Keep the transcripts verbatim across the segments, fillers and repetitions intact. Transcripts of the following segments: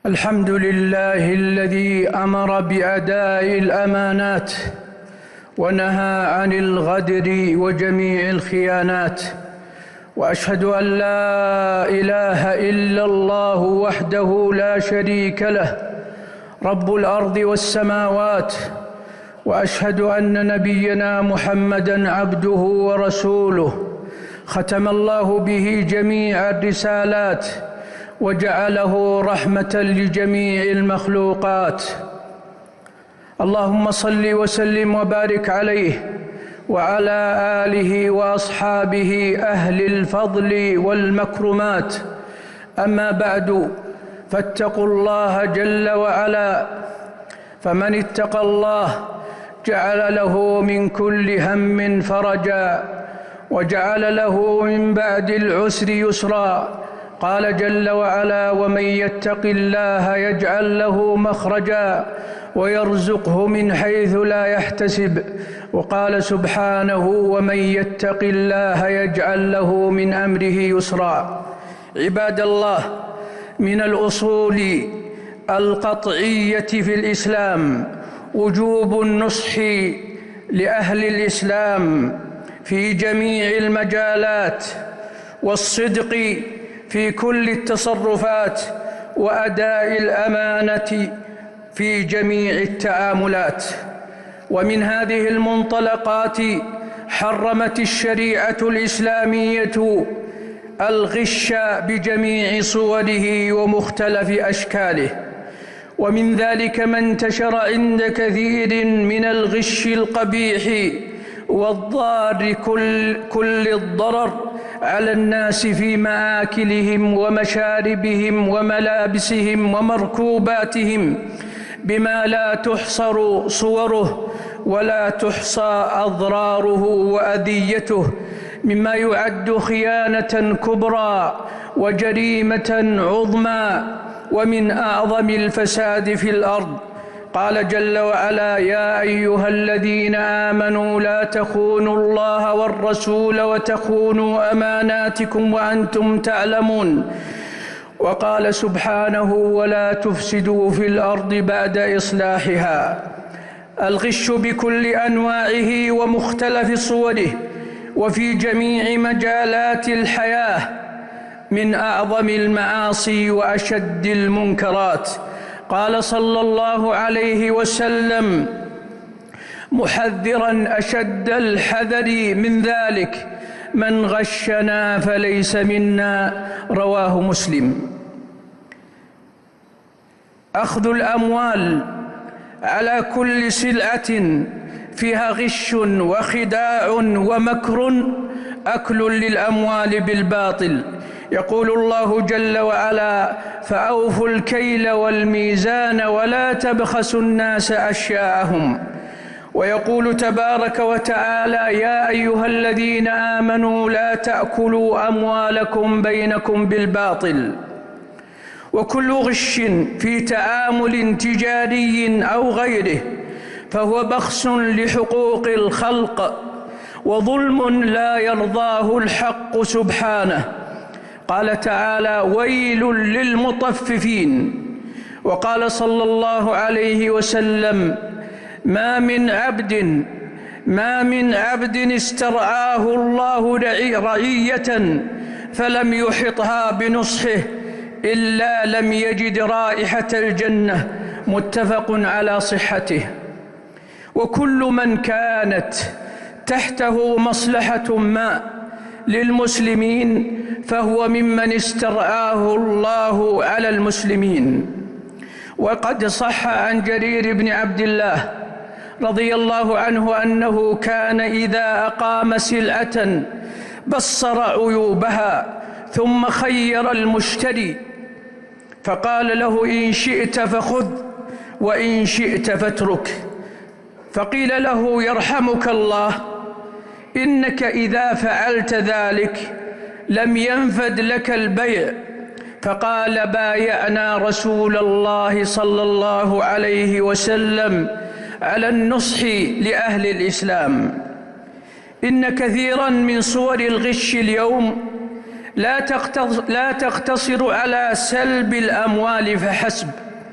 الحمد لله الذي أمر بأداء الأمانات ونهى عن الغدر وجميع الخيانات، وأشهد أن لا إله إلا الله وحده لا شريك له رب الأرض والسماوات، وأشهد أن نبينا محمدًا عبده ورسوله ختم الله به جميع الرسالات وجعله رحمة لجميع المخلوقات. اللهم صل وسلم وبارك عليه وعلى آله وأصحابه أهل الفضل والمكرمات. أما بعد، فاتقوا الله جل وعلا، فمن اتقى الله جعل له من كل هم فرجا وجعل له من بعد العسر يسرا. قال جل وعلا: ومن يتق الله يجعل له مخرجا ويرزقه من حيث لا يحتسب. وقال سبحانه: ومن يتق الله يجعل له من أمره يسرا. عباد الله، من الأصول القطعية في الإسلام وجوب النصح لأهل الإسلام في جميع المجالات، والصدق في كل التصرفات، وأداء الأمانة في جميع التعاملات. ومن هذه المنطلقات حرمت الشريعة الإسلامية الغش بجميع صوره ومختلف أشكاله، ومن ذلك ما انتشر عند كثير من الغش القبيح والضار كل, كل الضرر على الناس في مآكلهم ومشاربهم وملابسهم ومركوباتهم، بما لا تحصر صوره ولا تحصى أضراره وأذيته، مما يعد خيانة كبرى وجريمة عظمى ومن أعظم الفساد في الأرض. قال جل وعلا: يا أيها الذين آمنوا لا تخونوا الله والرسول وتخونوا أماناتكم وأنتم تعلمون. وقال سبحانه: ولا تفسدوا في الأرض بعد إصلاحها. الغش بكل أنواعه ومختلف صوره وفي جميع مجالات الحياة من أعظم المعاصي وأشد المنكرات. قال صلى الله عليه وسلم محذرا أشد الحذر من ذلك: من غشنا فليس منا. رواه مسلم. أخذ الأموال على كل سلعة فيها غش وخداع ومكر أكل للأموال بالباطل. يقول الله جل وعلا: فأوفوا الكيل والميزان ولا تبخسوا الناس أشياءهم. ويقول تبارك وتعالى: يا أيها الذين آمنوا لا تأكلوا أموالكم بينكم بالباطل. وكل غش في تعامل تجاري أو غيره فهو بخس لحقوق الخلق وظلم لا يرضاه الحق سبحانه. قال تعالى: ويل للمطففين. وقال صلى الله عليه وسلم: ما من عبد ما من عبد استرعاه الله رعية فلم يحطها بنصحه إلا لم يجد رائحة الجنة. متفق على صحته. وكل من كانت تحته مصلحة ما للمسلمين فهو ممن استرعاه الله على المسلمين. وقد صح عن جرير بن عبد الله رضي الله عنه أنه كان إذا أقام سلعة بصر عيوبها ثم خير المشتري فقال له: إن شئت فخذ وإن شئت فاترك. فقيل له: يرحمك الله، إنك إذا فعلت ذلك لم ينفد لك البيع. فقال: بايعنا رسول الله صلى الله عليه وسلم على النصح لأهل الإسلام. إن كثيرا من صور الغش اليوم لا تقتصر على سلب الأموال فحسب،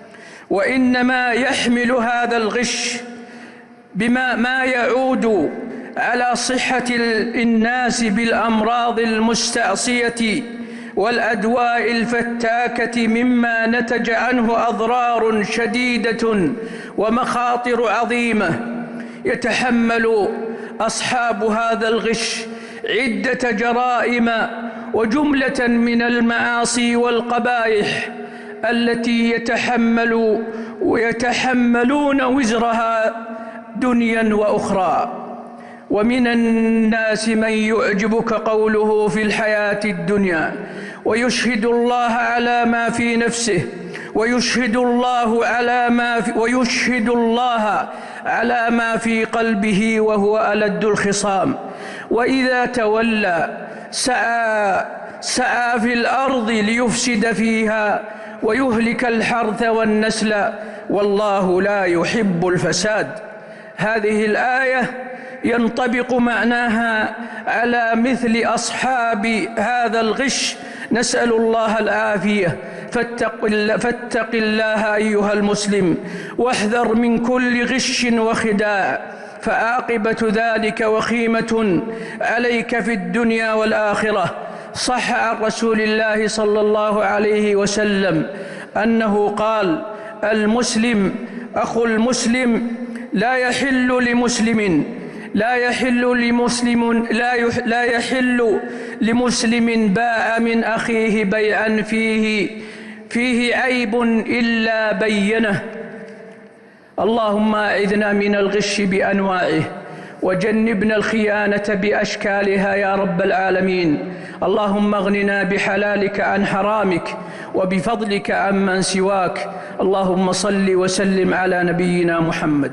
وإنما يحمل هذا الغش بما ما يعود على صحة الناس بالأمراض المستعصية والأدواء الفتاكة، مما نتج عنه أضرار شديدة ومخاطر عظيمة. يتحمل أصحاب هذا الغش عدة جرائم وجملة من المعاصي والقبائح التي يتحمل ويتحملون وزرها دنيا وأخرى. ومن الناس من يعجبك قوله في الحياة الدنيا ويشهد الله على ما في نفسه ويشهد الله على ما في ويشهد الله على ما في قلبه وهو ألد الخصام، وإذا تولى سعى سعى في الأرض ليفسد فيها ويهلك الحرث والنسل والله لا يحب الفساد. هذه الآية ينطبق معناها على مثل أصحاب هذا الغش، نسأل الله العافية. فاتق, فاتق الله أيها المسلم واحذر من كل غش وخداع، فعاقبة ذلك وخيمة عليك في الدنيا والآخرة. صح عن رسول الله صلى الله عليه وسلم أنه قال: المسلم أخو المسلم، لا يحل لمسلم لا يحل لمسلم لا يح لا يحل لمسلم باع من أخيه بيعا فيه فيه عيب إلا بينه. اللهم أعذنا من الغش بأنواعه وجنبنا الخيانة بأشكالها يا رب العالمين. اللهم اغننا بحلالك عن حرامك وبفضلك عمن سواك. اللهم صل وسلم على نبينا محمد.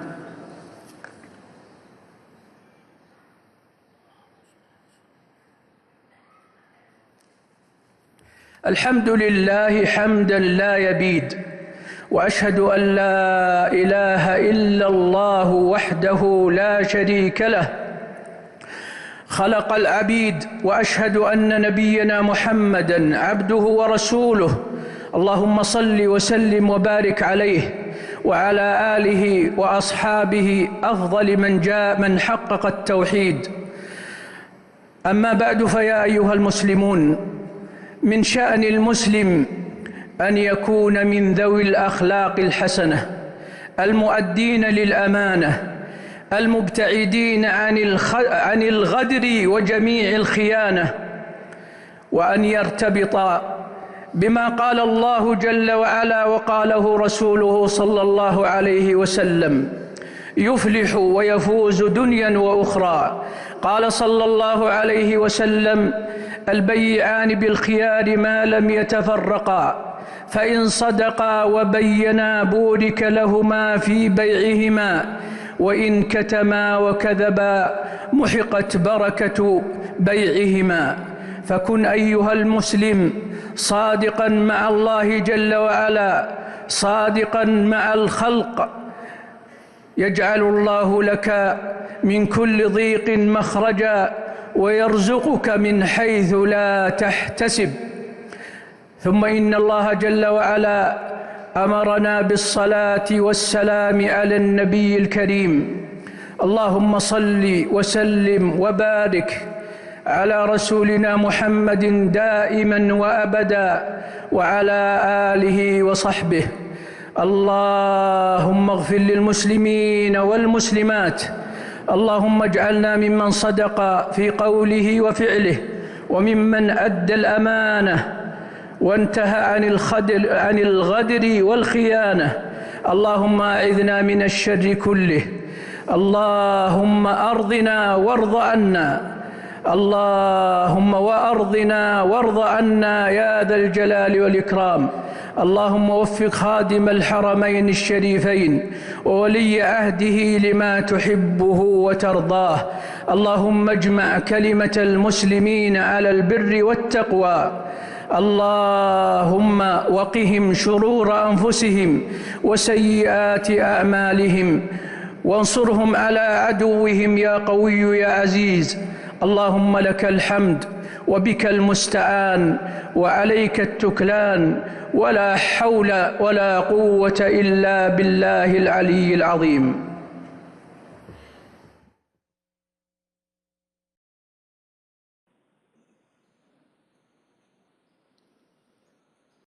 الحمد لله حمدا لا يبيد، وأشهد أن لا إله إلا الله وحده لا شريك له خلق العبيد، وأشهد أن نبينا محمدًا عبده ورسوله. اللهم صل وسلم وبارك عليه وعلى آله وأصحابه أفضل من جاء من حقق التوحيد. أما بعد، فيا أيها المسلمون، من شأن المسلم أن يكون من ذوي الأخلاق الحسنة المؤدين للأمانة المبتعدين عن الغدر وجميع الخيانة، وأن يرتبط بما قال الله جل وعلا وقاله رسوله صلى الله عليه وسلم: يفلح ويفوز دنيا وأخرى. قال صلى الله عليه وسلم: البيعان بالخيار ما لم يتفرقا، فإن صدقا وبينا بورك لهما في بيعهما، وإن كتما وكذبا محقت بركة بيعهما. فكن أيها المسلم صادقا مع الله جل وعلا، صادقا مع الخلق، يجعل الله لك من كل ضيق مخرجا ويرزقك من حيث لا تحتسب. ثم إن الله جل وعلا أمرنا بالصلاة والسلام على النبي الكريم. اللهم صل وسلم وبارك على رسولنا محمد دائما وأبدا وعلى آله وصحبه. اللهم اغفر للمسلمين والمسلمات. اللهم اجعلنا ممن صدق في قوله وفعله، وممن أدى الأمانة وانتهى عن الخدر عن الغدر والخيانة. اللهم أعذنا من الشر كله. اللهم أرضنا وارض عنا، اللهم وأرضنا وارض عنا يا ذا الجلال والإكرام. اللهم وفق خادم الحرمين الشريفين وولي عهده لما تحبه وترضاه. اللهم اجمع كلمة المسلمين على البر والتقوى. اللهم وقهم شرور أنفسهم وسيئات أعمالهم، وانصرهم على عدوهم يا قوي يا عزيز. اللهم لك الحمد وبك المستعان وعليك التكلان، ولا حول ولا قوة إلا بالله العلي العظيم.